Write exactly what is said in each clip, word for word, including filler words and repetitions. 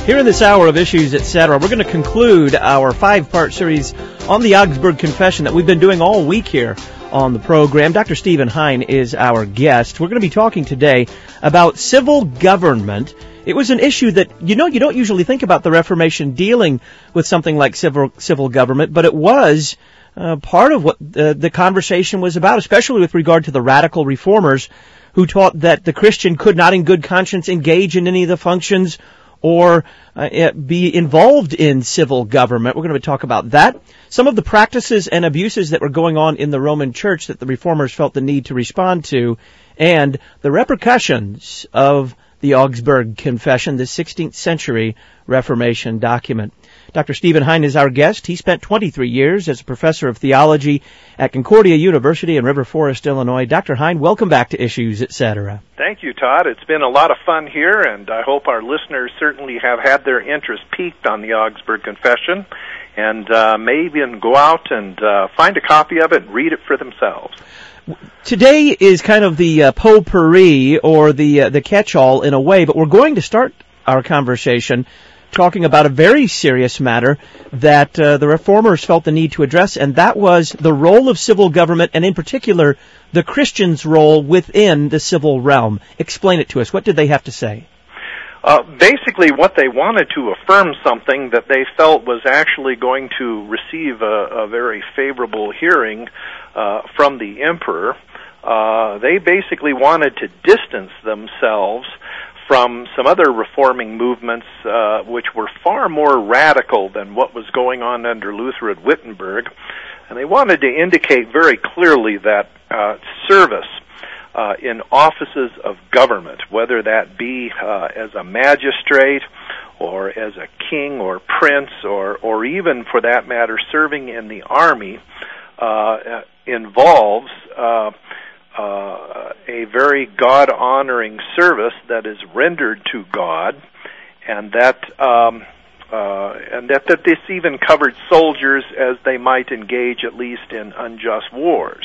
Here in this hour of Issues, et cetera, we're going to conclude our five-part series on the Augsburg Confession that we've been doing all week here on the program. Doctor Stephen Hein is our guest. We're going to be talking today about civil government. It was an issue that, you know, you don't usually think about the Reformation dealing with something like civil civil government, but it was uh, part of what the, the conversation was about, especially with regard to the radical reformers who taught that the Christian could not in good conscience engage in any of the functions or uh, be involved in civil government. We're going to talk about that. Some of the practices and abuses that were going on in the Roman Church that the Reformers felt the need to respond to, and the repercussions of the Augsburg Confession, the sixteenth century Reformation document. Doctor Stephen Hein is our guest. He spent twenty-three years as a professor of theology at Concordia University in River Forest, Illinois. Doctor Hein, welcome back to Issues, et cetera. Thank you, Todd. It's been a lot of fun here, and I hope our listeners certainly have had their interest piqued on the Augsburg Confession, and uh, may even go out and uh, find a copy of it and read it for themselves. Today is kind of the uh, potpourri or the uh, the catch-all in a way, but we're going to start our conversation talking about a very serious matter that uh, the Reformers felt the need to address, and that was the role of civil government, and in particular, the Christian's role within the civil realm. Explain it to us. What did they have to say? Uh, basically, what they wanted to affirm something that they felt was actually going to receive a, a very favorable hearing uh, from the emperor. Uh, they basically wanted to distance themselves from some other reforming movements uh, which were far more radical than what was going on under Luther at Wittenberg. And they wanted to indicate very clearly that uh, service uh, in offices of government, whether that be uh, as a magistrate or as a king or prince or, or even, for that matter, serving in the army, uh, involves uh, Uh, a very God-honoring service that is rendered to God, and that um, uh, and that, that this even covered soldiers as they might engage at least in unjust wars.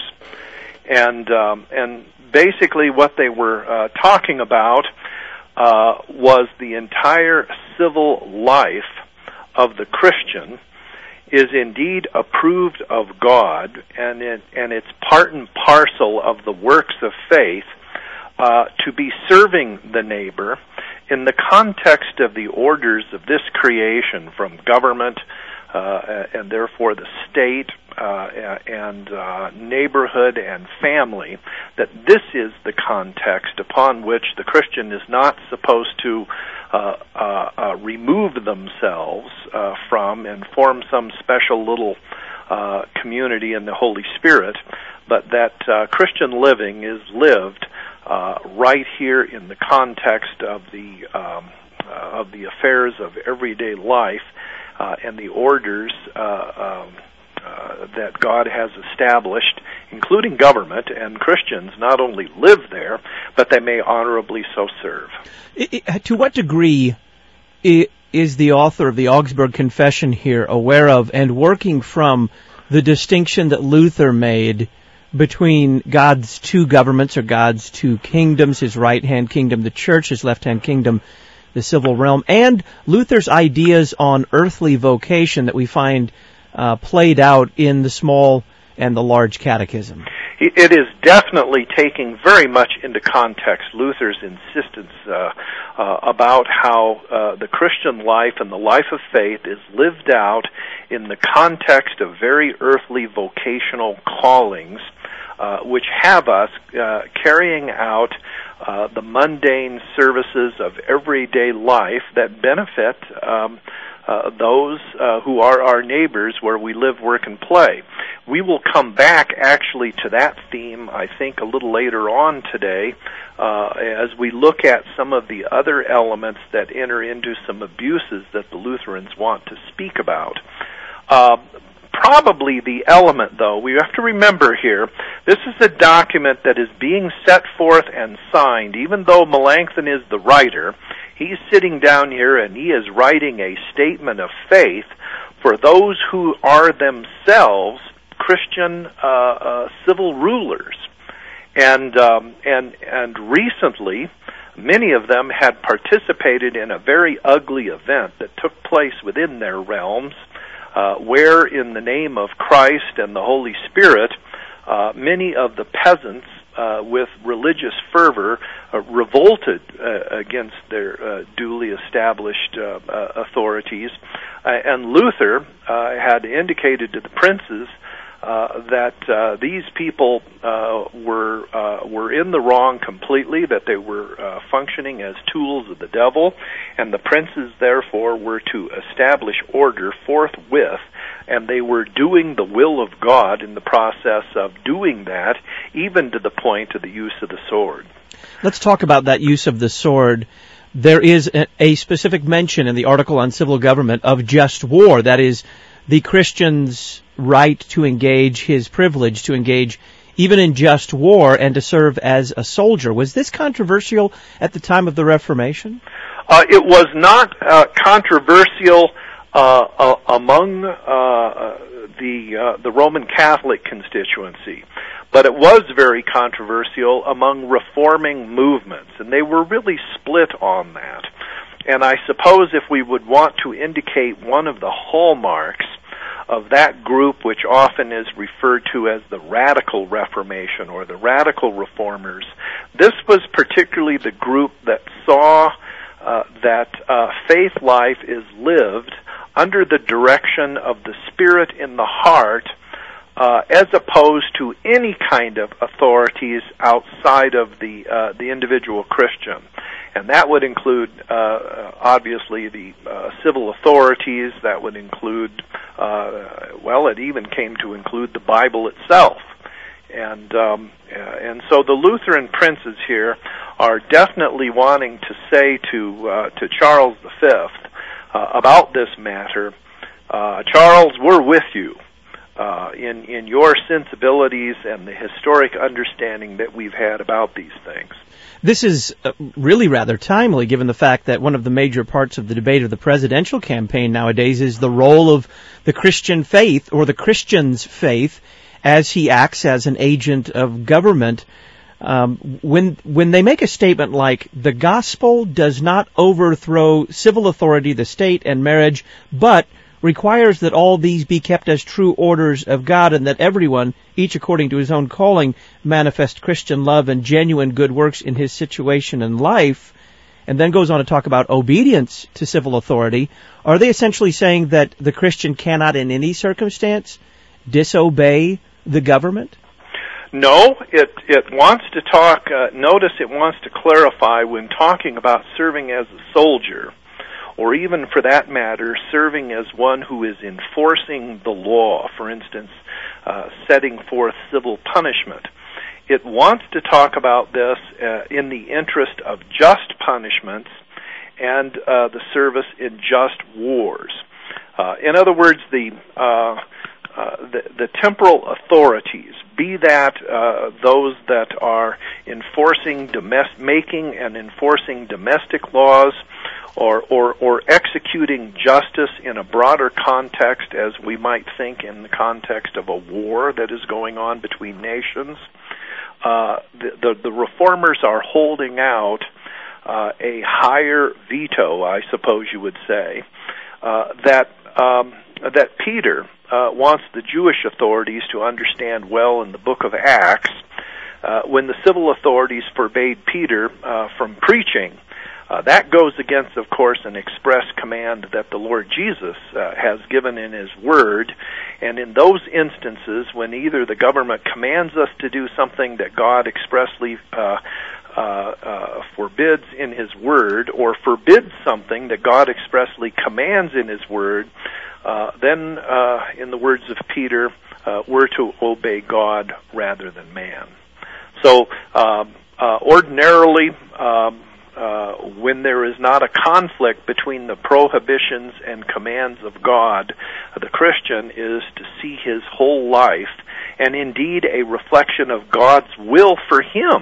And um, and basically what they were uh, talking about uh, was the entire civil life of the Christian is indeed approved of God, and it, and it's part and parcel of the works of faith uh, to be serving the neighbor in the context of the orders of this creation from government uh, and therefore the state uh, and uh, neighborhood and family, that this is the context upon which the Christian is not supposed to Uh, uh, uh, remove themselves uh, from and form some special little uh, community in the Holy Spirit, but that uh, Christian living is lived uh, right here in the context of the um, uh, of the affairs of everyday life uh, and the orders uh, um, uh, that God has established, including government, and Christians not only live there, but they may honorably so serve. It, it, to what degree is the author of the Augsburg Confession here aware of and working from the distinction that Luther made between God's two governments or God's two kingdoms, his right-hand kingdom, the church, his left-hand kingdom, the civil realm, and Luther's ideas on earthly vocation that we find uh, played out in the small and the large catechism? It is definitely taking very much into context Luther's insistence uh, uh, about how uh, the Christian life and the life of faith is lived out in the context of very earthly vocational callings, uh, which have us uh, carrying out uh, the mundane services of everyday life that benefit um, Uh, those uh, who are our neighbors where we live, work, and play. We will come back actually to that theme, I think, a little later on today uh, as we look at some of the other elements that enter into some abuses that the Lutherans want to speak about. Uh, probably the element, though, we have to remember here, this is a document that is being set forth and signed, even though Melanchthon is the writer. He's sitting down here and he is writing a statement of faith for those who are themselves Christian uh, uh, civil rulers. And um, and and recently, Many of them had participated in a very ugly event that took place within their realms, uh, where in the name of Christ and the Holy Spirit, uh, many of the peasants uh, with religious fervor uh, revolted uh, against their uh, duly established uh, uh, authorities. Uh, and Luther uh, had indicated to the princes Uh, that uh, these people uh, were uh, were in the wrong completely, that they were uh, functioning as tools of the devil, and the princes therefore were to establish order forthwith, and they were doing the will of God in the process of doing that, even to the point of the use of the sword. Let's talk about that use of the sword. There is a, a specific mention in the article on civil government of just war, that is, the Christian's right to engage, his privilege to engage even in just war and to serve as a soldier. Was this controversial at the time of the Reformation? Uh, it was not uh, controversial uh, uh, among uh, the uh, the Roman Catholic constituency, but it was very controversial among reforming movements, and they were really split on that. And I suppose if we would want to indicate one of the hallmarks of that group, which often is referred to as the Radical Reformation or the Radical Reformers, this was particularly the group that saw uh, that uh, faith life is lived under the direction of the Spirit in the heart, uh, as opposed to any kind of authorities outside of the uh, the individual Christian. And that would include, uh, obviously, the uh, civil authorities. That would include, uh, well, it even came to include the Bible itself. And um, and so the Lutheran princes here are definitely wanting to say to uh, to Charles the Fifth uh, about this matter, uh, Charles, we're with you uh, in in your sensibilities and the historic understanding that we've had about these things. This is really rather timely, given the fact that one of the major parts of the debate of the presidential campaign nowadays is the role of the Christian faith, or the Christian's faith, as he acts as an agent of government. Um, when when they make a statement like, the gospel does not overthrow civil authority, the state, and marriage, but requires that all these be kept as true orders of God, and that everyone, each according to his own calling, manifest Christian love and genuine good works in his situation and life, and then goes on to talk about obedience to civil authority, are they essentially saying that the Christian cannot in any circumstance disobey the government? No, it it wants to talk, uh, notice it wants to clarify when talking about serving as a soldier, or even for that matter, serving as one who is enforcing the law, for instance, uh, setting forth civil punishment. It wants to talk about this uh, in the interest of just punishments and uh, the service in just wars. Uh, in other words, the, uh, uh, the the temporal authorities, be that uh, those that are enforcing domestic, making and enforcing domestic laws, or, or or executing justice in a broader context, as we might think in the context of a war that is going on between nations. Uh, the, the, the reformers are holding out uh, a higher veto, I suppose you would say, uh, that um, that Peter uh, wants the Jewish authorities to understand well in the book of Acts, uh, when the civil authorities forbade Peter uh, from preaching. Uh, that goes against, of course, an express command that the Lord Jesus uh, has given in His Word. And in those instances, when either the government commands us to do something that God expressly uh, uh, uh, forbids in His Word, or forbids something that God expressly commands in His Word, uh, then, uh, in the words of Peter, uh, we're to obey God rather than man. So, um, uh, ordinarily, um, Uh, when there is not a conflict between the prohibitions and commands of God, the Christian is to see his whole life, and indeed a reflection of God's will for him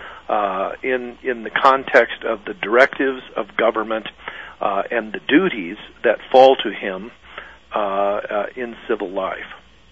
uh, in in the context of the directives of government uh, and the duties that fall to him uh, uh, in civil life.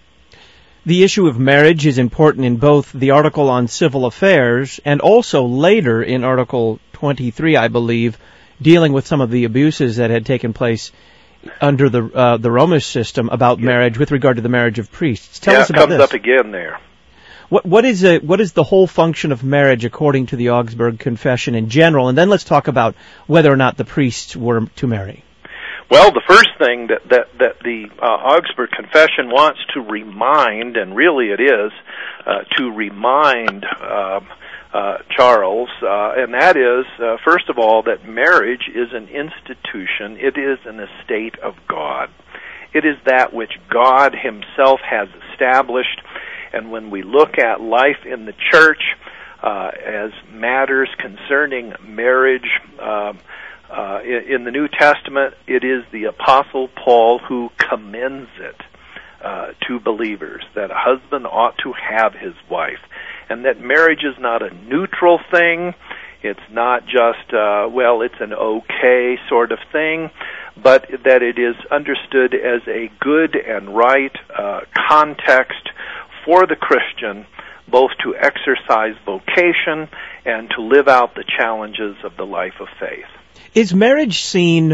The issue of marriage is important in both the article on civil affairs and also later in Article twenty-three, I believe, dealing with some of the abuses that had taken place under the uh, the Romish system about yeah. marriage with regard to the marriage of priests. Tell yeah, us about this. this. It comes up again there. What what is a what is the whole function of marriage according to the Augsburg Confession in general, and then let's talk about whether or not the priests were to marry. Well, the first thing that that, that the uh, Augsburg Confession wants to remind, and really it is, uh, to remind uh, uh, Charles, uh, and that is, uh, first of all, that marriage is an institution. It is an estate of God. It is that which God Himself has established, and when we look at life in the church uh, as matters concerning marriage, uh, Uh, in, in the New Testament, it is the Apostle Paul who commends it uh, to believers, that a husband ought to have his wife, and that marriage is not a neutral thing. It's not just, uh, well, it's an okay sort of thing, but that it is understood as a good and right uh, context for the Christian, both to exercise vocation and to live out the challenges of the life of faith. Is marriage seen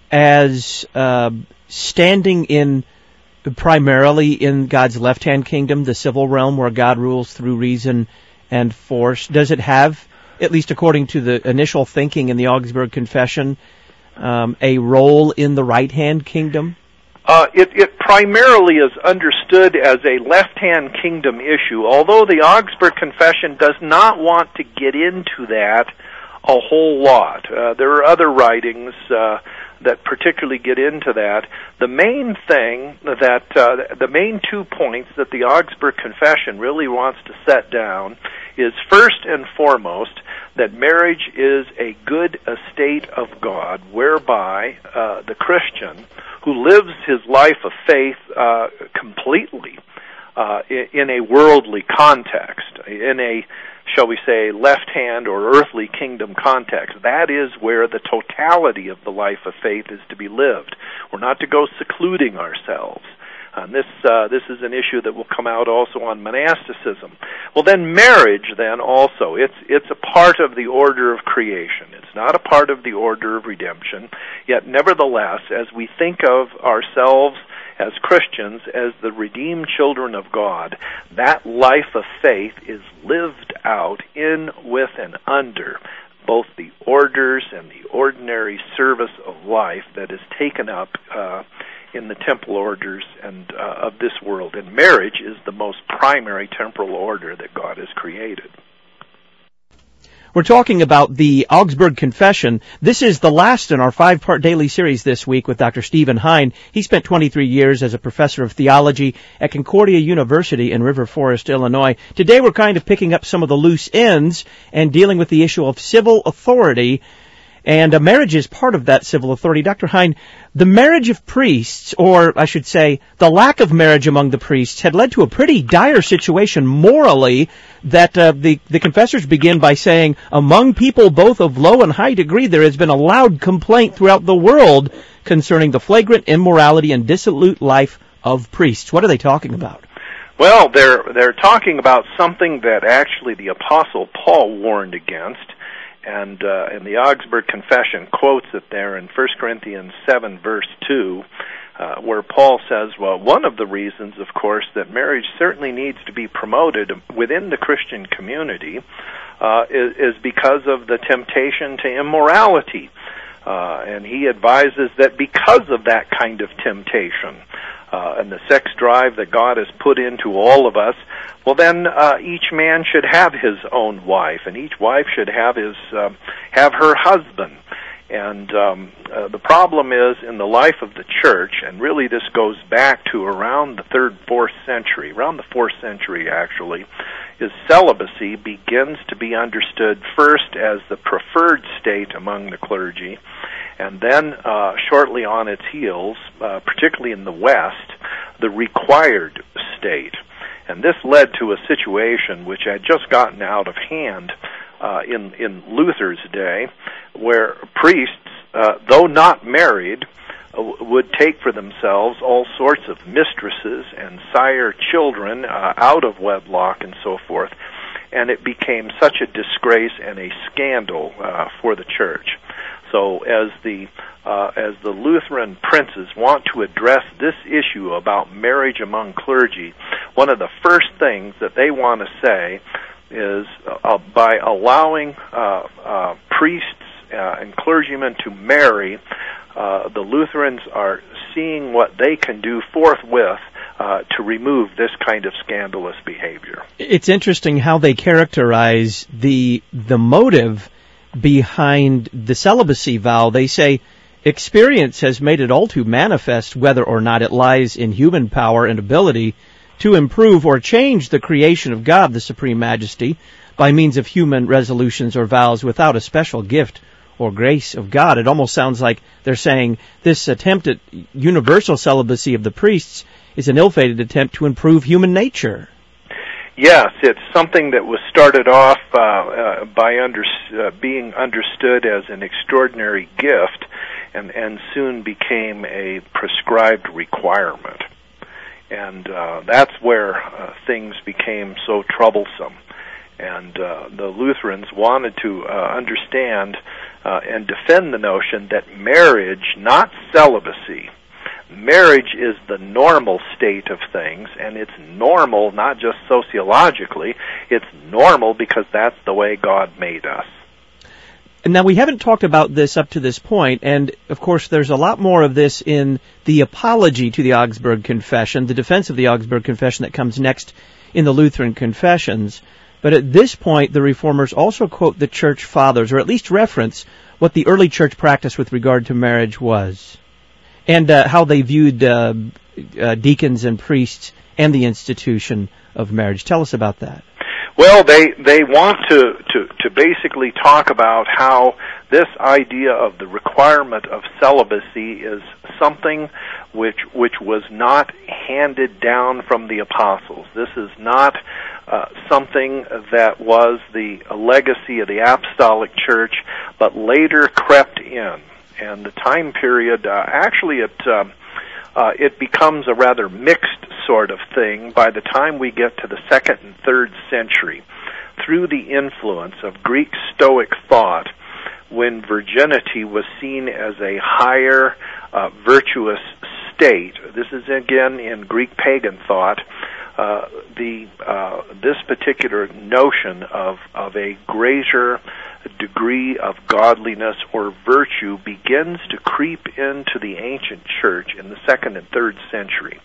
as uh, standing in primarily in God's left-hand kingdom, the civil realm where God rules through reason and force? Does it have, at least according to the initial thinking in the Augsburg Confession, um, a role in the right-hand kingdom? Uh, it, it primarily is understood as a left-hand kingdom issue, although the Augsburg Confession does not want to get into that a whole lot. Uh, there are other writings uh, that particularly get into that. The main thing that, uh, the main two points that the Augsburg Confession really wants to set down is first and foremost that marriage is a good estate of God, whereby uh, the Christian who lives his life of faith uh, completely uh, in, in a worldly context, in a shall we say, left-hand or earthly kingdom context. That is where the totality of the life of faith is to be lived. We're not to go secluding ourselves. And this uh, this is an issue that will come out also on monasticism. Well, then marriage, then also, it's it's a part of the order of creation. It's not a part of the order of redemption. Yet, nevertheless, as we think of ourselves as Christians, as the redeemed children of God, that life of faith is lived out in, with, and under both the orders and the ordinary service of life that is taken up uh, in the temple orders and uh, of this world. And marriage is the most primary temporal order that God has created. We're talking about the Augsburg Confession. This is the last in our five-part daily series this week with Doctor Stephen Hein. He spent twenty-three years as a professor of theology at Concordia University in River Forest, Illinois. Today we're kind of picking up some of the loose ends and dealing with the issue of civil authority. And a marriage is part of that civil authority. Doctor Hein, the marriage of priests, or I should say, the lack of marriage among the priests, had led to a pretty dire situation morally that uh, the, the confessors begin by saying, among people both of low and high degree, there has been a loud complaint throughout the world concerning the flagrant immorality and dissolute life of priests. What are they talking about? Well, they're they're talking about something that actually the Apostle Paul warned against. And, uh, and the Augsburg Confession quotes it there in First Corinthians seven, verse two, uh, where Paul says, well, one of the reasons, of course, that marriage certainly needs to be promoted within the Christian community uh, is, is because of the temptation to immorality. Uh, and he advises that because of that kind of temptation, uh, and the sex drive that God has put into all of us, well, then uh, each man should have his own wife, and each wife should have his uh, have her husband. And um, uh, the problem is in the life of the church, and really this goes back to around the third, fourth century, around the fourth century actually, is celibacy begins to be understood first as the preferred state among the clergy, and then uh, shortly on its heels, uh, particularly in the West, the required state. And this led to a situation which had just gotten out of hand uh, in, in Luther's day, where priests, uh, though not married, uh, would take for themselves all sorts of mistresses and sire children uh, out of wedlock and so forth. and it became such a disgrace and a scandal uh, for the church. So as the uh, as the Lutheran princes want to address this issue about marriage among clergy, one of the first things that they want to say is uh, by allowing uh, uh, priests uh, and clergymen to marry, uh, the Lutherans are seeing what they can do forthwith uh, to remove this kind of scandalous behavior. It's interesting how they characterize the the motive behind the celibacy vow. They say, experience has made it all too manifest whether or not it lies in human power and ability to improve or change the creation of God, the Supreme Majesty, by means of human resolutions or vows without a special gift or grace of God. It almost sounds like they're saying this attempt at universal celibacy of the priests is an ill-fated attempt to improve human nature. Yes, it's something that was started off uh, uh, by under, uh, being understood as an extraordinary gift and, and soon became a prescribed requirement. And uh, that's where uh, things became so troublesome. And uh, the Lutherans wanted to uh, understand uh, and defend the notion that marriage, not celibacy, marriage is the normal state of things, and it's normal not just sociologically, it's normal because that's the way God made us. Now, we haven't talked about this up to this point, and of course there's a lot more of this in the apology to the Augsburg Confession, the defense of the Augsburg Confession that comes next in the Lutheran Confessions. But at this point, the Reformers also quote the Church Fathers, or at least reference what the early Church practice with regard to marriage was, and uh, how they viewed uh, uh, deacons and priests and the institution of marriage. Tell us about that. Well, they they want to, to, to basically talk about how this idea of the requirement of celibacy is something which which was not handed down from the apostles. This is not uh, something that was the legacy of the apostolic church, but later crept in. And the time period, uh, actually it uh, uh, it becomes a rather mixed sort of thing by the time we get to the second and third century, through the influence of Greek Stoic thought, when virginity was seen as a higher uh, virtuous state. This is again in Greek pagan thought. Uh, the uh, this particular notion of of a greater degree of godliness or virtue begins to creep into the ancient church in the second and third century.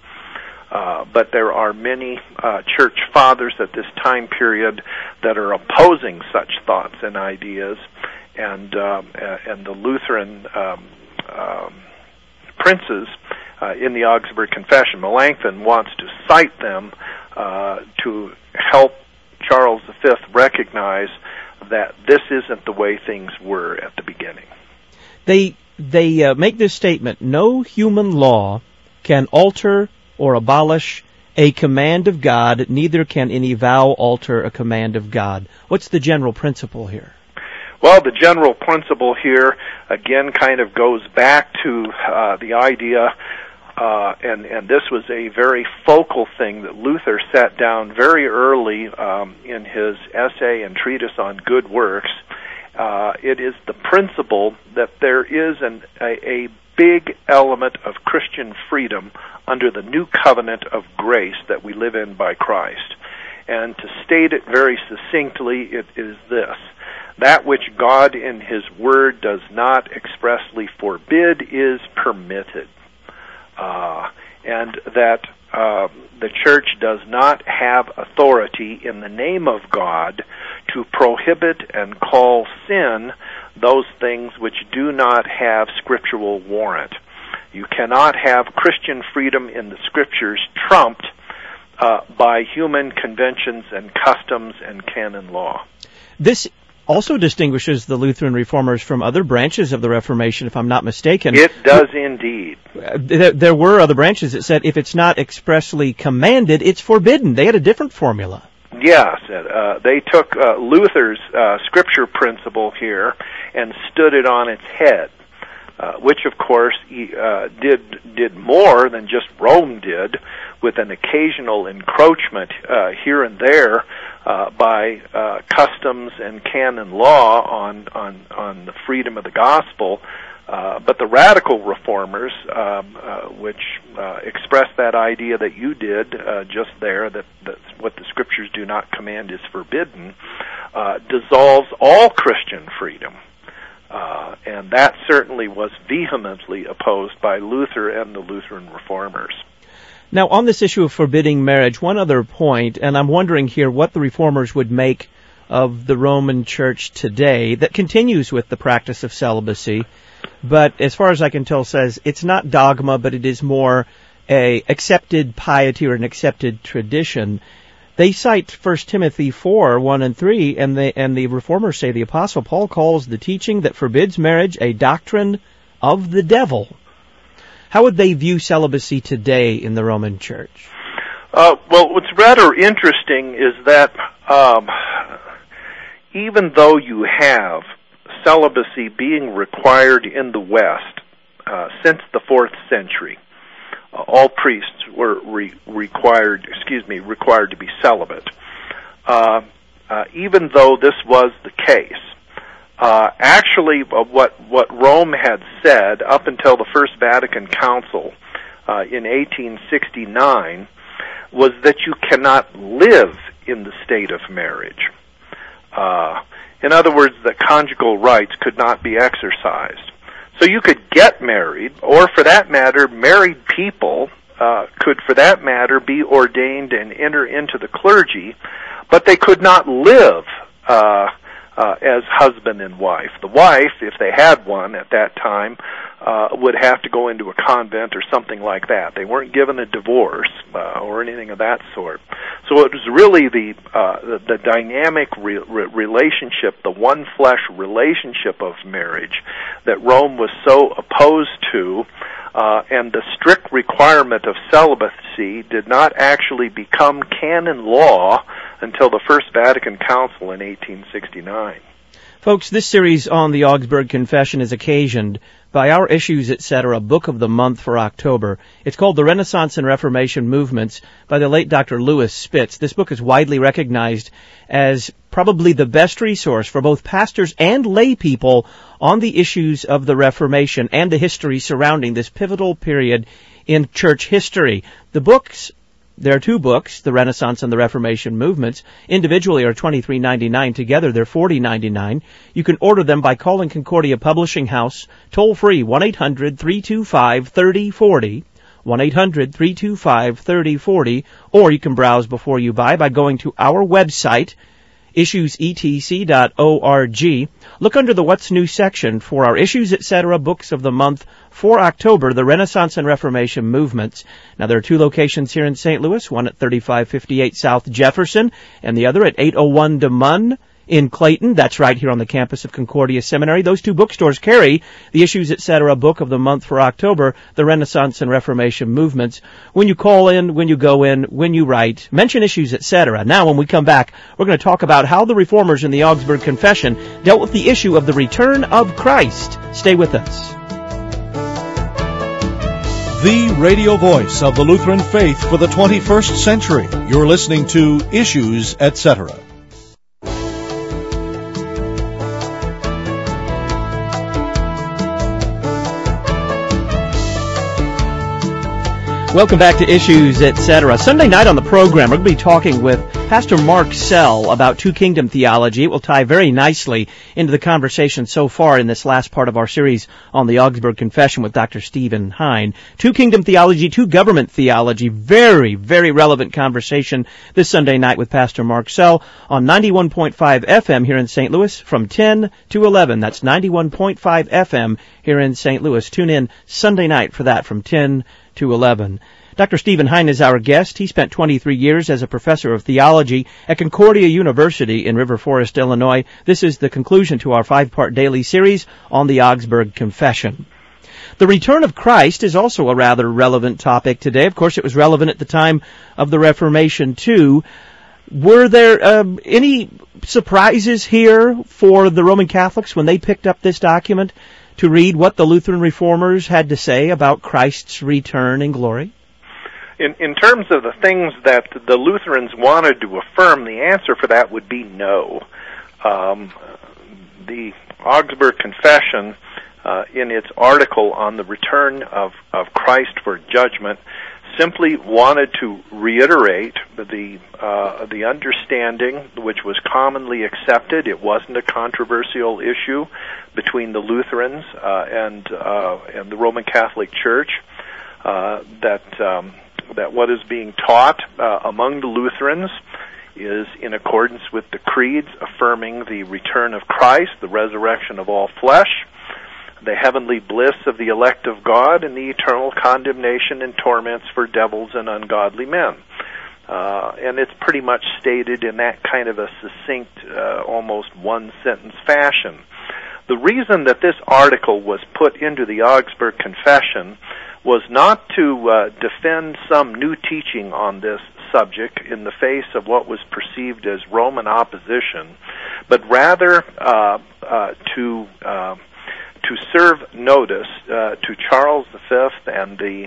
Uh, but there are many uh, church fathers at this time period that are opposing such thoughts and ideas, and um, and the Lutheran um, um, princes uh, in the Augsburg Confession, Melanchthon wants to cite them uh, to help Charles the Fifth recognize that this isn't the way things were at the beginning. They they uh, make this statement: no human law can alter or abolish a command of God, neither can any vow alter a command of God. What's the general principle here? Well, the general principle here, again, kind of goes back to uh, the idea, uh, and, and this was a very focal thing that Luther set down very early um, in his essay and treatise on good works. Uh, it is the principle that there is an, a, a big element of Christian freedom under the new covenant of grace that we live in by Christ. And to state it very succinctly, it is this: that which God in His Word does not expressly forbid is permitted. Uh, and that uh, the church does not have authority in the name of God to prohibit and call sin those things which do not have scriptural warrant. You cannot have Christian freedom in the Scriptures trumped uh, by human conventions and customs and canon law. This also distinguishes the Lutheran Reformers from other branches of the Reformation, if I'm not mistaken. It does indeed. There, there were other branches that said if it's not expressly commanded, it's forbidden. They had a different formula. Yes, uh, they took uh, Luther's uh, scripture principle here and stood it on its head, uh, which of course uh, did did more than just Rome did, with an occasional encroachment uh, here and there uh, by uh, customs and canon law on, on, on the freedom of the gospel. Uh, but the radical reformers, um, uh, which uh, expressed that idea that you did uh, just there, that, that what the Scriptures do not command is forbidden, uh, dissolves all Christian freedom. Uh, and that certainly was vehemently opposed by Luther and the Lutheran reformers. Now, on this issue of forbidding marriage, one other point, and I'm wondering here what the reformers would make of the Roman Church today that continues with the practice of celibacy, but as far as I can tell says it's not dogma, but it is more a accepted piety or an accepted tradition. They cite First Timothy four, one and three, and the, and the reformers say the Apostle Paul calls the teaching that forbids marriage a doctrine of the devil. How would they view celibacy today in the Roman Church? Uh, well, what's rather interesting is that um, even though you have celibacy being required in the West uh, since the fourth century, uh, all priests were re- required, excuse me, required to be celibate. Uh, uh, even though this was the case, uh, actually, uh, what what Rome had said up until the First Vatican Council uh, in eighteen sixty-nine was that you cannot live in the state of marriage. Uh, In other words, that conjugal rights could not be exercised. So you could get married, or for that matter, married people uh, could, for that matter, be ordained and enter into the clergy, but they could not live uh, uh, as husband and wife. The wife, if they had one at that time, uh, would have to go into a convent or something like that. They weren't given a divorce uh, or anything of that sort. So it was really the uh, the, the dynamic re- re- relationship, the one flesh relationship of marriage that Rome was so opposed to, uh, and the strict requirement of celibacy did not actually become canon law until the First Vatican Council in eighteen sixty-nine. Folks, this series on the Augsburg Confession is occasioned by our Issues, et cetera book of the month for October. It's called The Renaissance and Reformation Movements by the late Doctor Louis Spitz. This book is widely recognized as probably the best resource for both pastors and lay people on the issues of the Reformation and the history surrounding this pivotal period in church history. The books There are two books, The Renaissance and the Reformation Movements. Individually are twenty-three ninety-nine. Together they're forty ninety-nine. You can order them by calling Concordia Publishing House, toll free, one eight hundred three two five three oh four oh, one eight hundred three two five three oh four oh, or you can browse before you buy by going to our website, issues e t c dot org. Look under the What's New section for our Issues, et cetera books of the month for October, the Renaissance and Reformation Movements. Now, there are two locations here in Saint Louis, one at thirty-five fifty-eight South Jefferson and the other at eight oh one DeMunn in Clayton. That's right here on the campus of Concordia Seminary. Those two bookstores carry the Issues, et cetera book of the month for October, the Renaissance and Reformation Movements. When you call in, when you go in, when you write, mention Issues, et cetera. Now, when we come back, we're going to talk about how the Reformers in the Augsburg Confession dealt with the issue of the return of Christ. Stay with us. The radio voice of the Lutheran faith for the twenty-first century. You're listening to Issues, et cetera. Welcome back to Issues, et cetera. Sunday night on the program, we're going to be talking with Pastor Mark Sell about Two Kingdom theology. It will tie very nicely into the conversation so far in this last part of our series on the Augsburg Confession with Doctor Stephen Hein. Two Kingdom theology, two government theology. Very, very relevant conversation this Sunday night with Pastor Mark Sell on ninety-one point five F M here in Saint Louis from ten to eleven. That's ninety-one point five F M here in Saint Louis. Tune in Sunday night for that from ten to eleven. Doctor Stephen Hein is our guest. He spent twenty-three years as a professor of theology at Concordia University in River Forest, Illinois. This is the conclusion to our five-part daily series on the Augsburg Confession. The return of Christ is also a rather relevant topic today. Of course, it was relevant at the time of the Reformation, too. Were there um, any surprises here for the Roman Catholics when they picked up this document to read what the Lutheran reformers had to say about Christ's return in glory? in, in terms of the things that the Lutherans wanted to affirm, the answer for that would be no. Um, the Augsburg Confession, uh, in its article on the return of, of Christ for judgment, simply wanted to reiterate the uh, the understanding which was commonly accepted. It wasn't a controversial issue between the Lutherans uh, and uh, and the Roman Catholic Church. Uh, that um, that what is being taught uh, among the Lutherans is in accordance with the creeds affirming the return of Christ, the resurrection of all flesh, the heavenly bliss of the elect of God, and the eternal condemnation and torments for devils and ungodly men. Uh, and it's pretty much stated in that kind of a succinct, uh, almost one-sentence fashion. The reason that this article was put into the Augsburg Confession was not to uh, defend some new teaching on this subject in the face of what was perceived as Roman opposition, but rather uh, uh, to uh, to serve notice uh, to Charles the Fifth and the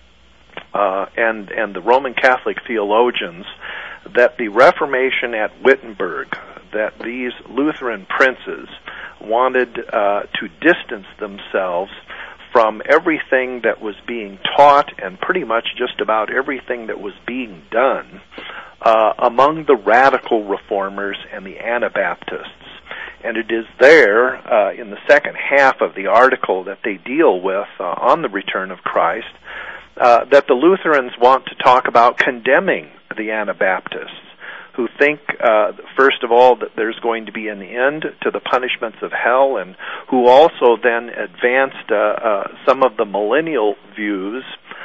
uh, and and the Roman Catholic theologians that the Reformation at Wittenberg, that these Lutheran princes wanted uh, to distance themselves from everything that was being taught and pretty much just about everything that was being done uh, among the radical reformers and the Anabaptists. And it is there uh, in the second half of the article that they deal with uh, on the return of Christ uh, that the Lutherans want to talk about condemning the Anabaptists, who think, uh, first of all, that there's going to be an end to the punishments of hell, and who also then advanced uh, uh, some of the millennial views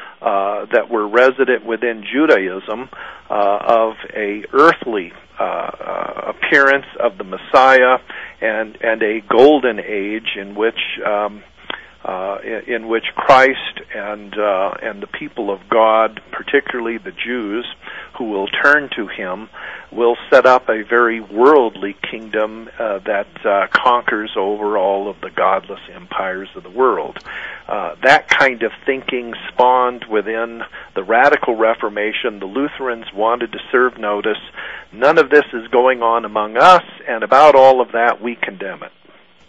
uh, that were resident within Judaism uh, of a earthly uh, uh, appearance of the Messiah and and a golden age in which um, uh, in, in which Christ and uh, and the people of God, particularly the Jews, who will turn to Him, will set up a very worldly kingdom uh, that uh, conquers over all of the godless empires of the world. Uh, that kind of thinking spawned within the radical Reformation. The Lutherans wanted to serve notice. None of this is going on among us, and about all of that, we condemn it.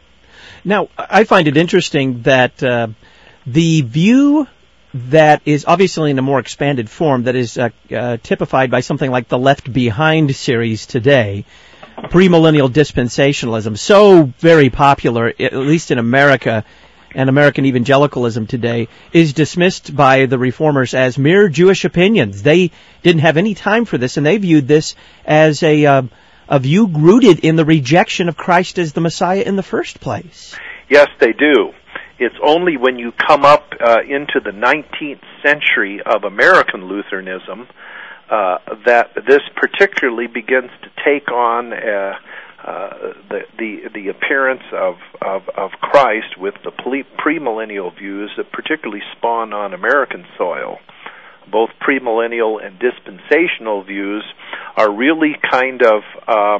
Now, I find it interesting that uh, the view that is obviously in a more expanded form that is uh, uh, typified by something like the Left Behind series today, premillennial dispensationalism, so very popular, at least in America and American evangelicalism today, is dismissed by the reformers as mere Jewish opinions. They didn't have any time for this, and they viewed this as a, uh, a view rooted in the rejection of Christ as the Messiah in the first place. Yes, they do. It's only when you come up uh, into the nineteenth century of American Lutheranism uh, that this particularly begins to take on uh, uh, the, the the appearance of, of, of Christ with the premillennial views that particularly spawn on American soil. Both premillennial and dispensational views are really kind of uh,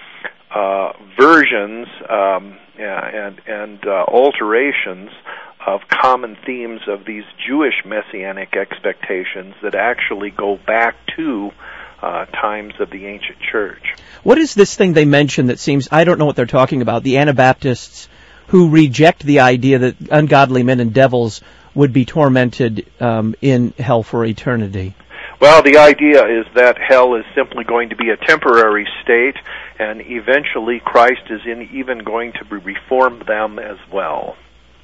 uh, versions um, and and uh, alterations of common themes of these Jewish messianic expectations that actually go back to uh, times of the ancient church. What is this thing they mention that seems, I don't know what they're talking about, the Anabaptists who reject the idea that ungodly men and devils would be tormented um, in hell for eternity? Well, the idea is that hell is simply going to be a temporary state, and eventually Christ is in even going to reform them as well.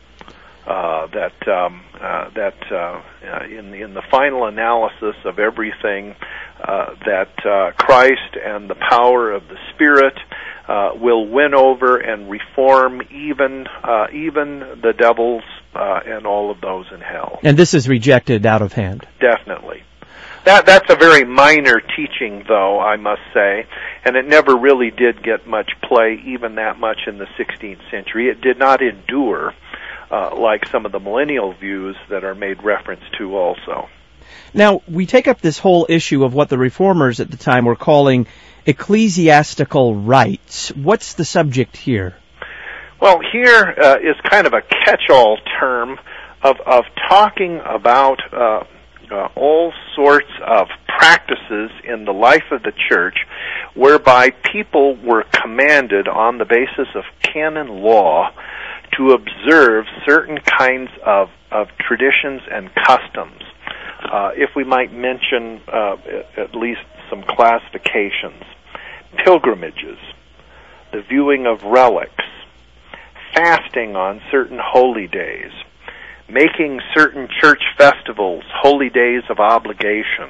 Uh, that um, uh, that uh, in in the final analysis of everything, uh, that uh, Christ and the power of the Spirit uh, will win over and reform even uh, even the devils uh, and all of those in hell. And this is rejected out of hand. Definitely. That that's a very minor teaching, though, I must say, and it never really did get much play, even that much in the sixteenth century. It did not endure uh, like some of the millennial views that are made reference to also. Now, we take up this whole issue of what the reformers at the time were calling ecclesiastical rights. What's the subject here? Well, here uh, is kind of a catch-all term of, of talking about uh, uh, all sorts of practices in the life of the church whereby people were commanded on the basis of canon law to observe certain kinds of, of traditions and customs. Uh, if we might mention uh, at least some classifications: pilgrimages, the viewing of relics, fasting on certain holy days, making certain church festivals holy days of obligation,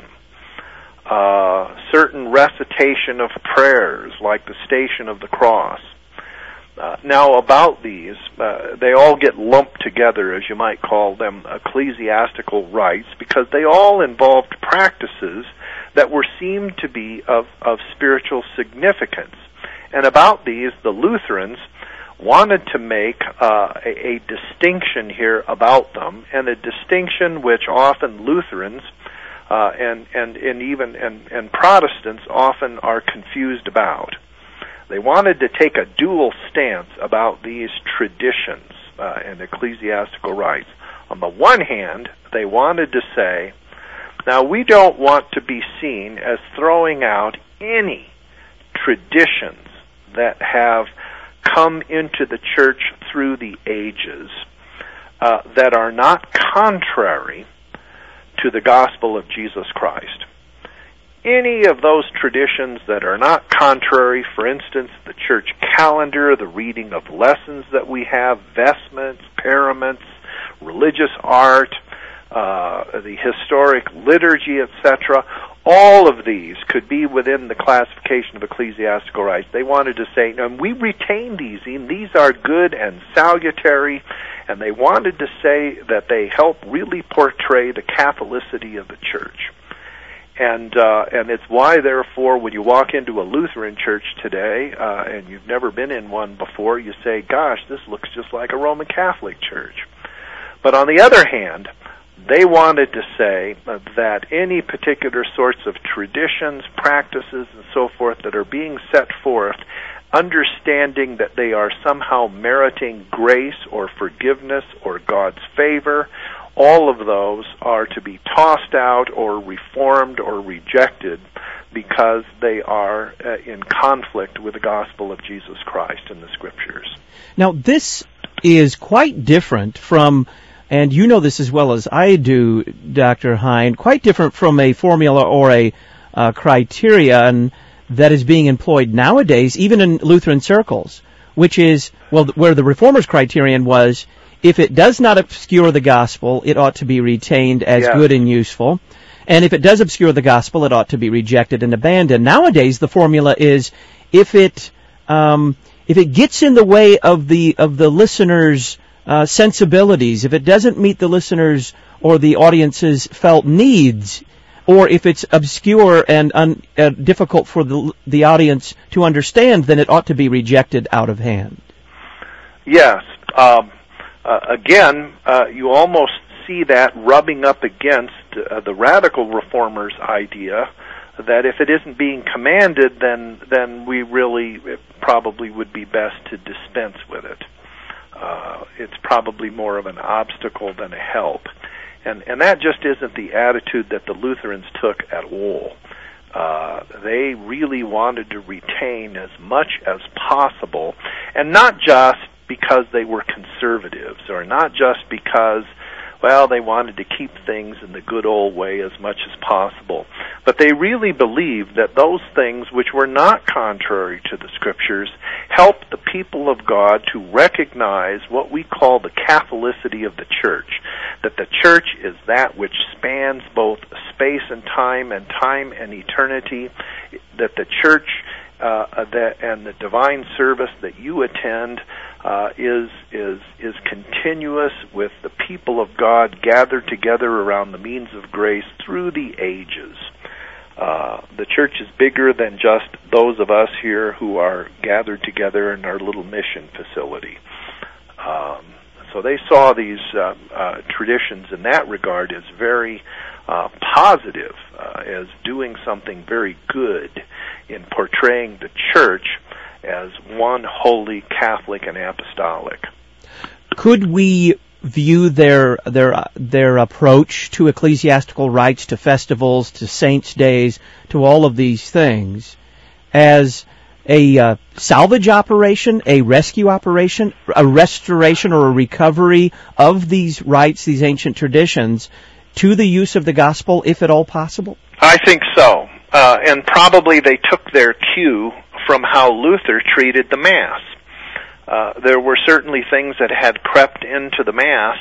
uh, certain recitation of prayers like the Station of the Cross. Uh, now, about these, uh, they all get lumped together, as you might call them, ecclesiastical rites, because they all involved practices that were seen to be of, of spiritual significance. And about these, the Lutherans wanted to make uh, a, a distinction here about them, and a distinction which often Lutherans uh, and, and, and even and, and Protestants often are confused about. They wanted to take a dual stance about these traditions uh, and ecclesiastical rites. On the one hand, they wanted to say, now we don't want to be seen as throwing out any traditions that have come into the church through the ages uh, that are not contrary to the gospel of Jesus Christ. Any of those traditions that are not contrary, for instance, the church calendar, the reading of lessons that we have, vestments, paraments, religious art, uh, the historic liturgy, et cetera, all of these could be within the classification of ecclesiastical rites. They wanted to say, and we retain these, and these are good and salutary, and they wanted to say that they help really portray the Catholicity of the church. And uh, and it's why, therefore, when you walk into a Lutheran church today, uh, and you've never been in one before, you say, gosh, this looks just like a Roman Catholic church. But on the other hand, they wanted to say that any particular sorts of traditions, practices, and so forth that are being set forth, understanding that they are somehow meriting grace or forgiveness or God's favor, all of those are to be tossed out or reformed or rejected because they are uh, in conflict with the gospel of Jesus Christ in the Scriptures. Now, this is quite different from, and you know this as well as I do, Doctor Hein, quite different from a formula or a uh, criterion that is being employed nowadays, even in Lutheran circles, which is, well, where the Reformers' criterion was, if it does not obscure the gospel, it ought to be retained as yes. good and useful. And if it does obscure the gospel, it ought to be rejected and abandoned. Nowadays, the formula is if it um, if it gets in the way of the of the listener's uh, sensibilities, if it doesn't meet the listener's or the audience's felt needs, or if it's obscure and un, uh, difficult for the the audience to understand, then it ought to be rejected out of hand. Yes. Um Uh, again, uh, you almost see that rubbing up against uh, the radical reformers' idea that if it isn't being commanded, then then we really it probably would be best to dispense with it. Uh, it's probably more of an obstacle than a help, and and that just isn't the attitude that the Lutherans took at all. Uh, they really wanted to retain as much as possible, and not just because they were conservatives, or not just because, well, they wanted to keep things in the good old way as much as possible, but they really believed that those things which were not contrary to the Scriptures helped the people of God to recognize what we call the Catholicity of the church, that the church is that which spans both space and time and time and eternity, that the church uh, that, and the divine service that you attend Uh, is is is continuous with the people of God gathered together around the means of grace through the ages. Uh, the church is bigger than just those of us here who are gathered together in our little mission facility. Um, so they saw these uh, uh, traditions in that regard as very uh, positive, uh, as doing something very good in portraying the church as one holy, Catholic, and apostolic. Could we view their their their approach to ecclesiastical rites, to festivals, to saints' days, to all of these things as a uh, salvage operation, a rescue operation, a restoration or a recovery of these rites, these ancient traditions, to the use of the gospel, if at all possible? I think so. Uh, and probably they took their cue from how Luther treated the Mass. Uh, there were certainly things that had crept into the Mass,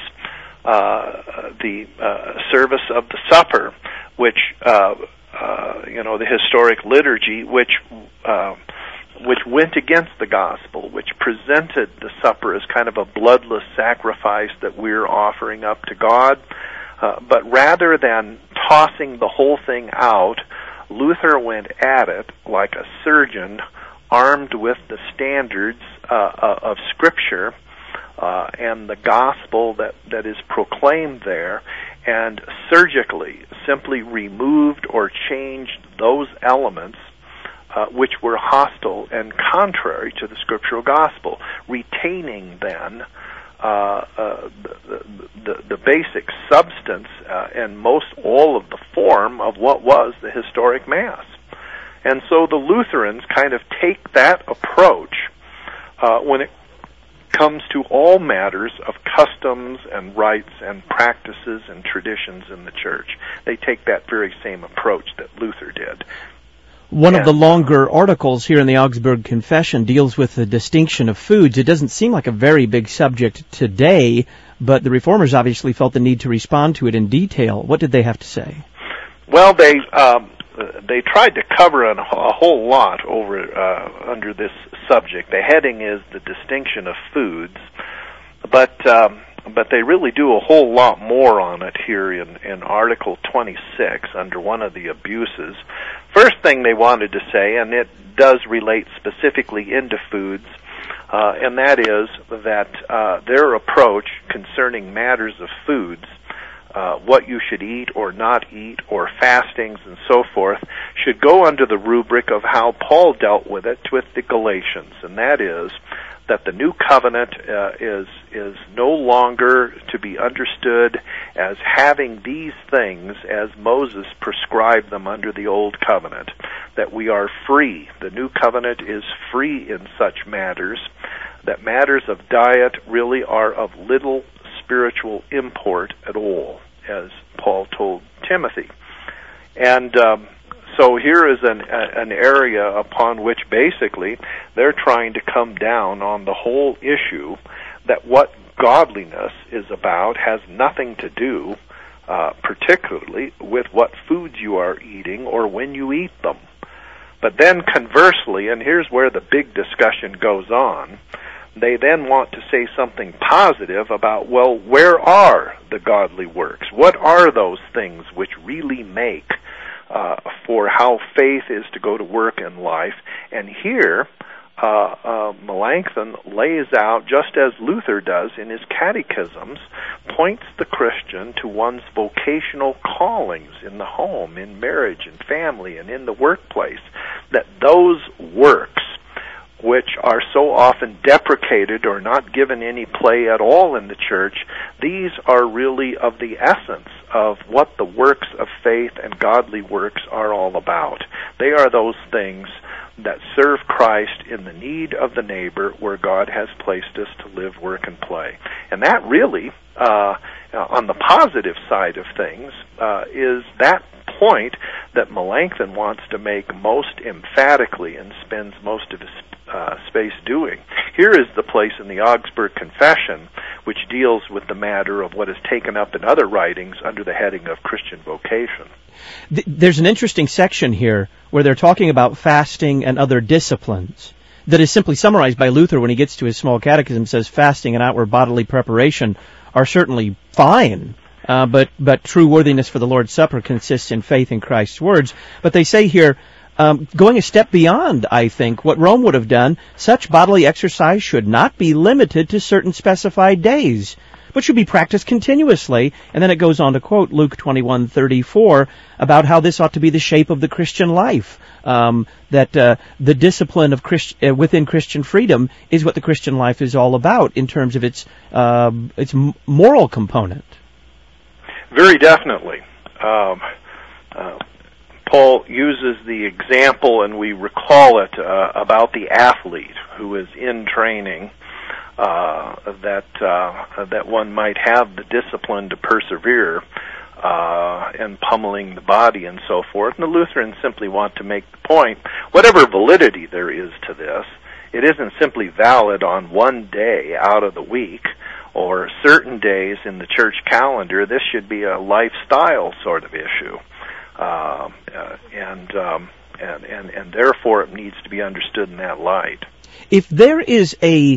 uh, the uh, service of the supper, which, uh, uh, you know, the historic liturgy, which uh, which went against the gospel, which presented the supper as kind of a bloodless sacrifice that we're offering up to God. Uh, but rather than tossing the whole thing out, Luther went at it like a surgeon armed with the standards uh, of Scripture uh, and the gospel that, that is proclaimed there, and surgically simply removed or changed those elements uh, which were hostile and contrary to the scriptural gospel, retaining then Uh, uh, the, the, the basic substance uh, and most all of the form of what was the historic Mass. And so the Lutherans kind of take that approach uh, when it comes to all matters of customs and rites and practices and traditions in the church. They take that very same approach that Luther did. One of the longer articles here in the Augsburg Confession deals with the distinction of foods. It doesn't seem like a very big subject today, but the Reformers obviously felt the need to respond to it in detail. What did they have to say? Well, they um, they tried to cover an, a whole lot over uh, under this subject. The heading is the distinction of foods, but um, but they really do a whole lot more on it here in, in Article twenty-six under one of the abuses. First thing they wanted to say, and it does relate specifically into foods, uh, and that is that uh, their approach concerning matters of foods, uh, what you should eat or not eat, or fastings and so forth, should go under the rubric of how Paul dealt with it with the Galatians, and that is that the new covenant uh, is is no longer to be understood as having these things as Moses prescribed them under the old covenant, that we are free. The new covenant is free in such matters, that matters of diet really are of little spiritual import at all, as Paul told Timothy. And um, so here is an, an area upon which basically they're trying to come down on the whole issue that what godliness is about has nothing to do uh, particularly with what foods you are eating or when you eat them. But then conversely, and here's where the big discussion goes on, they then want to say something positive about, well, where are the godly works? What are those things which really make Uh, for how faith is to go to work in life? And here, uh, uh, Melanchthon lays out, just as Luther does in his catechisms, points the Christian to one's vocational callings in the home, in marriage and family, and in the workplace, that those works which are so often deprecated or not given any play at all in the church, these are really of the essence of what the works of faith and godly works are all about. They are those things that serve Christ in the need of the neighbor where God has placed us to live, work, and play. And that really, uh, on the positive side of things, uh, is that point that Melanchthon wants to make most emphatically and spends most of his uh, space doing. Here is the place in the Augsburg Confession which deals with the matter of what is taken up in other writings under the heading of Christian vocation. There's an interesting section here where they're talking about fasting and other disciplines that is simply summarized by Luther when he gets to his small catechism, says fasting and outward bodily preparation are certainly fine, uh, but, but true worthiness for the Lord's Supper consists in faith in Christ's words. But they say here, Um, going a step beyond, I think, what Rome would have done, such bodily exercise should not be limited to certain specified days. but should be practiced continuously. And then it goes on to quote Luke twenty-one thirty-four about how this ought to be the shape of the Christian life, um, that uh, the discipline of Christ- uh, within Christian freedom is what the Christian life is all about in terms of its uh, its moral component. Very definitely. Um, uh, Paul uses the example, and we recall it, uh, about the athlete who is in training, uh, that uh, that one might have the discipline to persevere uh, in pummeling the body and so forth. And the Lutherans simply want to make the point, whatever validity there is to this, it isn't simply valid on one day out of the week or certain days in the church calendar. This should be a lifestyle sort of issue. Uh, uh, and, um, and and and therefore it needs to be understood in that light. If there is a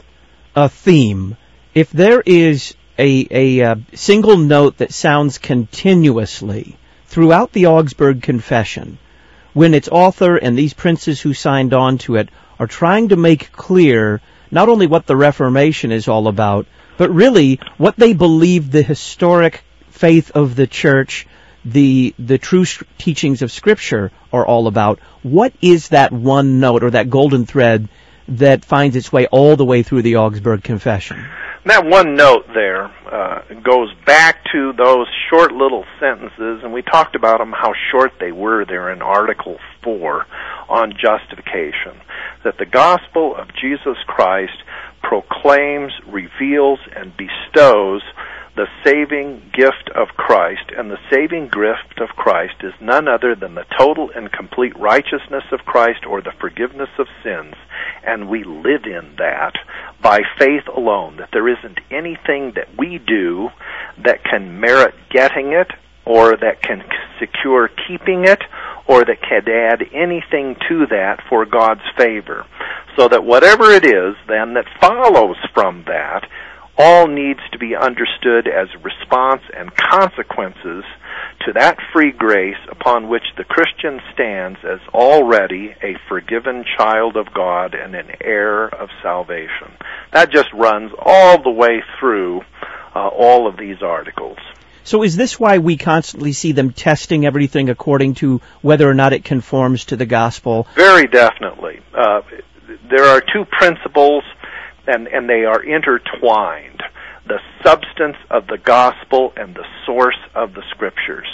a theme, if there is a a, a single note that sounds continuously throughout the Augsburg Confession, when its author and these princes who signed on to it are trying to make clear not only what the Reformation is all about, but really what they believe the historic faith of the Church, the the true sh- teachings of Scripture are all about, what is that one note or that golden thread that finds its way all the way through the Augsburg Confession? That one note there uh, goes back to those short little sentences, and we talked about them, how short they were there in Article four on justification, that the gospel of Jesus Christ proclaims, reveals, and bestows the saving gift of Christ, and the saving gift of Christ is none other than the total and complete righteousness of Christ, or the forgiveness of sins, and we live in that by faith alone, that there isn't anything that we do that can merit getting it, or that can secure keeping it, or that can add anything to that for God's favor. So that whatever it is, then, that follows from that, all needs to be understood as a response and consequences to that free grace upon which the Christian stands as already a forgiven child of God and an heir of salvation. That just runs all the way through uh, all of these articles. So is this why we constantly see them testing everything according to whether or not it conforms to the gospel? Very definitely. Uh, there are two principles, and, and they are intertwined: the substance of the gospel and the source of the Scriptures.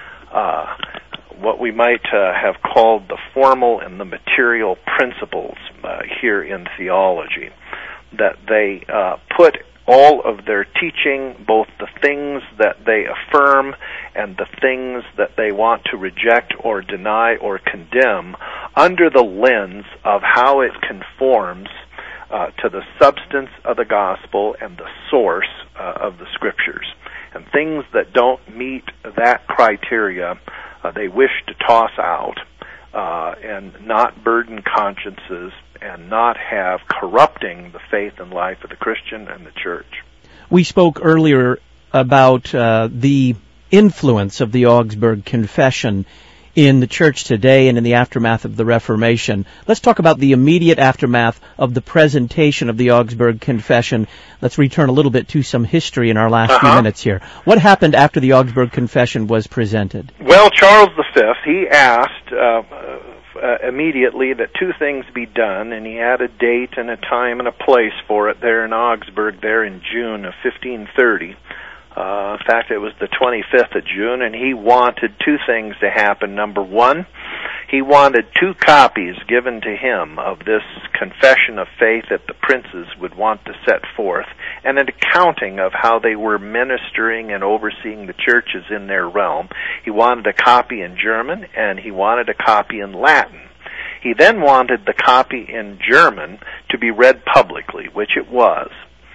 Uh, what we might uh, have called the formal and the material principles uh, here in theology, that they uh, put all of their teaching, both the things that they affirm and the things that they want to reject or deny or condemn, under the lens of how it conforms uh, to the substance of the gospel and the source uh, of the Scriptures. And things that don't meet that criteria, uh, they wish to toss out uh, and not burden consciences and not have corrupting the faith and life of the Christian and the church. We spoke earlier about uh, the influence of the Augsburg Confession in the church today and in the aftermath of the Reformation. Let's talk about the immediate aftermath of the presentation of the Augsburg Confession. Let's return a little bit to some history in our last uh-huh. few minutes here. What happened after the Augsburg Confession was presented? Well, Charles the Fifth, he asked uh, uh, immediately that two things be done, and he had a date and a time and a place for it there in Augsburg there in June of fifteen thirty. Uh, in fact, it was the twenty-fifth of June, and he wanted two things to happen. Number one, he wanted two copies given to him of this confession of faith that the princes would want to set forth, and an accounting of how they were ministering and overseeing the churches in their realm. He wanted a copy in German, and he wanted a copy in Latin. He then wanted the copy in German to be read publicly, which it was.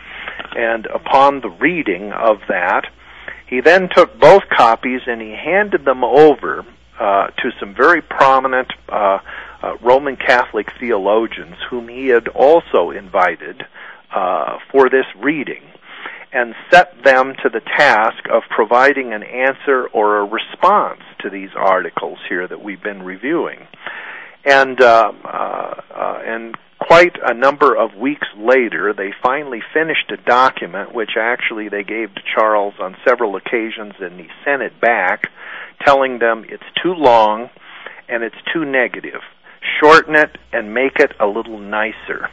And upon the reading of that, he then took both copies and he handed them over uh, to some very prominent uh, uh, Roman Catholic theologians whom he had also invited uh, for this reading, and set them to the task of providing an answer or a response to these articles here that we've been reviewing. And uh, uh, uh, and quite a number of weeks later, they finally finished a document which actually they gave to Charles on several occasions, and he sent it back, telling them it's too long and it's too negative. Shorten it and make it a little nicer.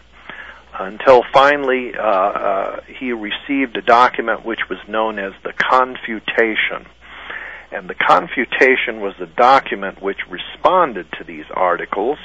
Until finally uh, uh, he received a document which was known as the Confutation. And the Confutation was a document which responded to these articles.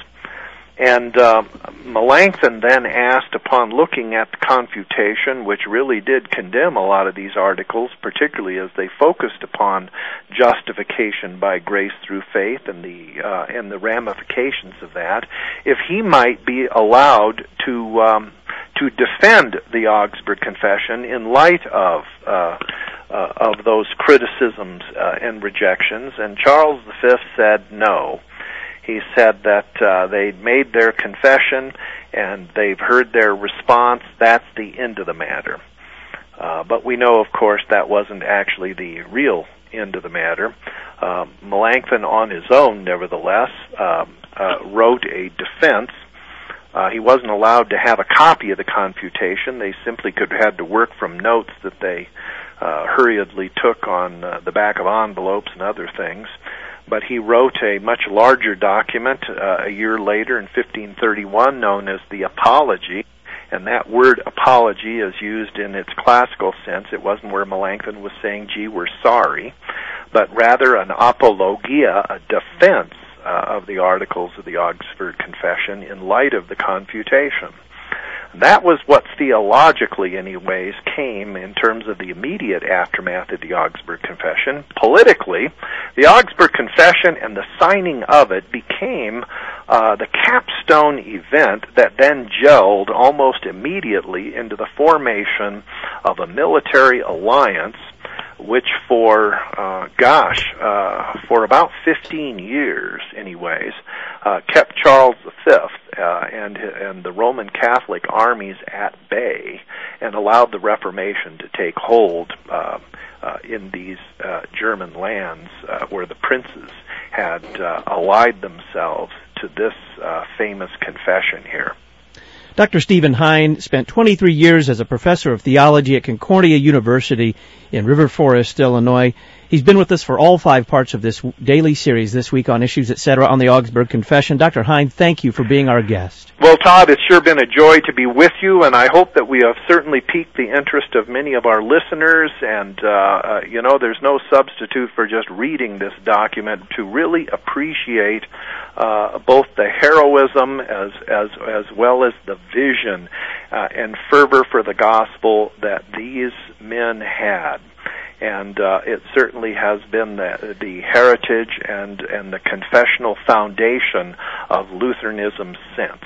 And uh, Melanchthon then asked, upon looking at the Confutation, which really did condemn a lot of these articles, particularly as they focused upon justification by grace through faith and the uh, and the ramifications of that, if he might be allowed to um, to defend the Augsburg Confession in light of uh, uh, of those criticisms uh, and rejections. And Charles the Fifth said no. He said that uh, they'd made their confession and they've heard their response. That's the end of the matter. Uh, but we know, of course, that wasn't actually the real end of the matter. Uh, Melanchthon, on his own, nevertheless, uh, uh, wrote a defense. Uh, he wasn't allowed to have a copy of the Confutation. They simply could had to work from notes that they uh, hurriedly took on uh, the back of envelopes and other things. But he wrote a much larger document uh, a year later in fifteen thirty-one known as the Apology, and that word apology is used in its classical sense. It wasn't where Melanchthon was saying, gee, we're sorry, but rather an apologia, a defense uh, of the articles of the Augsburg Confession in light of the Confutation. That was what theologically, anyways, came in terms of the immediate aftermath of the Augsburg Confession. Politically, the Augsburg Confession and the signing of it became uh, the capstone event that then gelled almost immediately into the formation of a military alliance which for, uh, gosh, uh, for about fifteen years, anyways, uh, kept Charles the Fifth uh, and and the Roman Catholic armies at bay and allowed the Reformation to take hold uh, uh, in these uh, German lands uh, where the princes had uh, allied themselves to this uh, famous confession here. Doctor Stephen Hein spent twenty-three years as a professor of theology at Concordia University in River Forest, Illinois. He's been with us for all five parts of this daily series this week on Issues, et cetera, on the Augsburg Confession. Doctor Hein, thank you for being our guest. Well, Todd, it's sure been a joy to be with you, and I hope that we have certainly piqued the interest of many of our listeners. And, uh, uh, you know, there's no substitute for just reading this document to really appreciate uh, both the heroism as, as, as well as the vision uh, and fervor for the gospel that these men had. And uh, it certainly has been the, the heritage and, and the confessional foundation of Lutheranism since.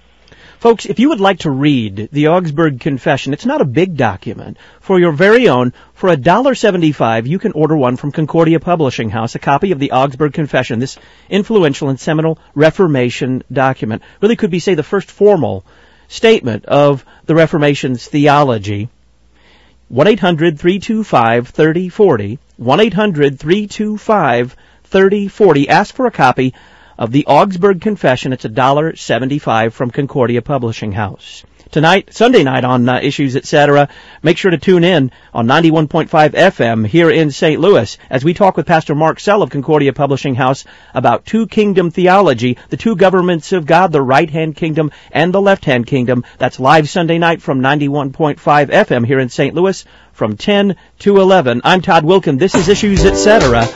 Folks, if you would like to read the Augsburg Confession, it's not a big document. For your very own, for one dollar seventy-five, you can order one from Concordia Publishing House, a copy of the Augsburg Confession, this influential and seminal Reformation document. Really could be, say, the first formal statement of the Reformation's theology. one eight hundred, three two five, three oh four oh, one eight hundred, three two five, three oh four oh. Ask for a copy of the Augsburg Confession. It's one dollar seventy-five from Concordia Publishing House. Tonight, Sunday night on uh, Issues, et cetera, make sure to tune in on ninety-one point five F M here in Saint Louis as we talk with Pastor Mark Sell of Concordia Publishing House about two-kingdom theology, the two governments of God, the right-hand kingdom and the left-hand kingdom. That's live Sunday night from ninety-one point five F M here in Saint Louis from ten to eleven. I'm Todd Wilkin. This is Issues, et cetera.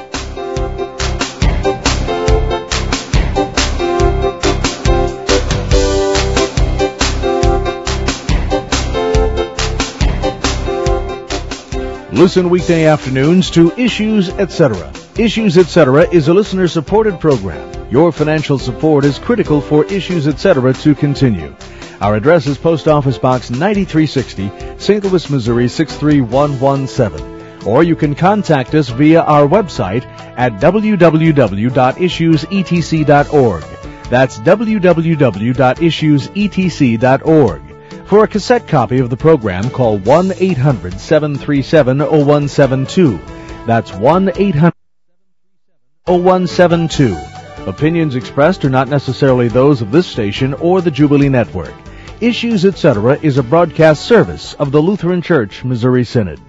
Listen weekday afternoons to Issues, et cetera. Issues, et cetera is a listener-supported program. Your financial support is critical for Issues, et cetera to continue. Our address is Post Office Box ninety-three sixty, Saint Louis, Missouri six three one one seven. Or you can contact us via our website at w w w dot issues e t c dot org. That's w w w dot issues e t c dot org. For a cassette copy of the program, call one eight hundred, seven three seven, oh one seven two. That's one eight hundred, seven three seven, oh one seven two. Opinions expressed are not necessarily those of this station or the Jubilee Network. Issues, et cetera is a broadcast service of the Lutheran Church Missouri Synod.